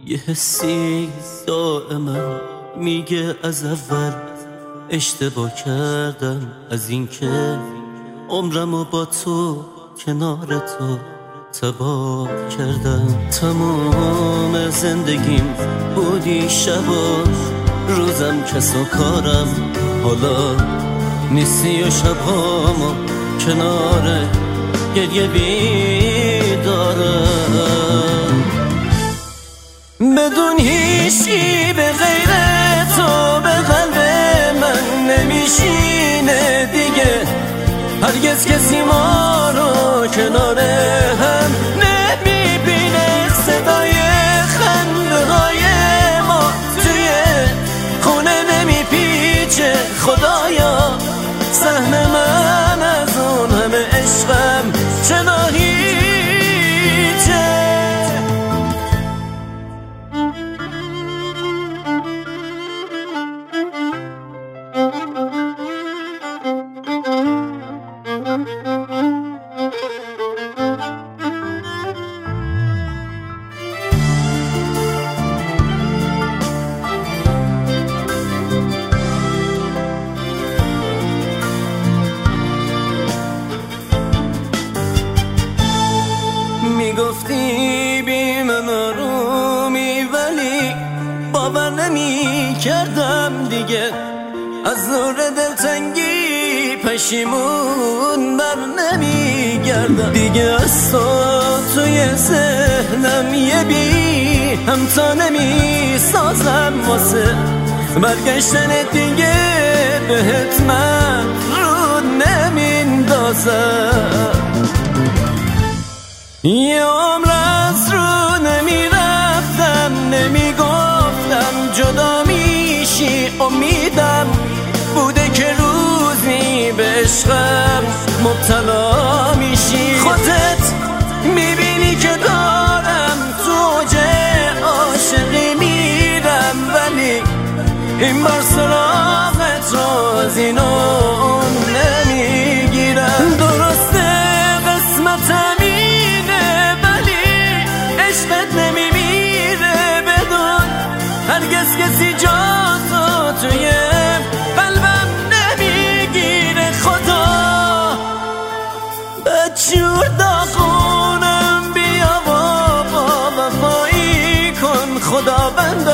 یه حسی دائما میگه از اول اشتباه کردم، از اینکه عمرمو با تو کنار تو تباه کردم. تمام زندگیم بودی شبا، روزم کس و کارم حالا نیستی و شبامو کنار گریه بیدارم. بدون هیچی به غیر تو به قلب من نمیشینه دیگه، هرگز کسی ما رو کنار هم نمیبینه. صدای خنده های ما توی خونه نمیپیچه. خدایا سهم من از اون همه عشقم چرا هیچه؟ میگفتی بی من آرومی، ولی باور نمی کردم دیگه. از نور دلتنگی پشیمون بر نمی گردم دیگه. از تو توی ذهنم یه بی همتا نمی سازم واسه برگشتن دیگه بهت من رو نمیندازم. یه عمر از رو نمیرفتم، نمیگفتم جدا میشی. امیدم بوده که روزی به عشقم مبتلا میشی. خودت میبینی که دارم تو اوج عاشقی میرم، ولی این بار سراغت رو از این اون نمیگیرم. درسته قسمتم هرگز کسی جا تو توی قلبم نمیگیره. خدا بدجور داغونم، بیا با وفایی کن. خدا بند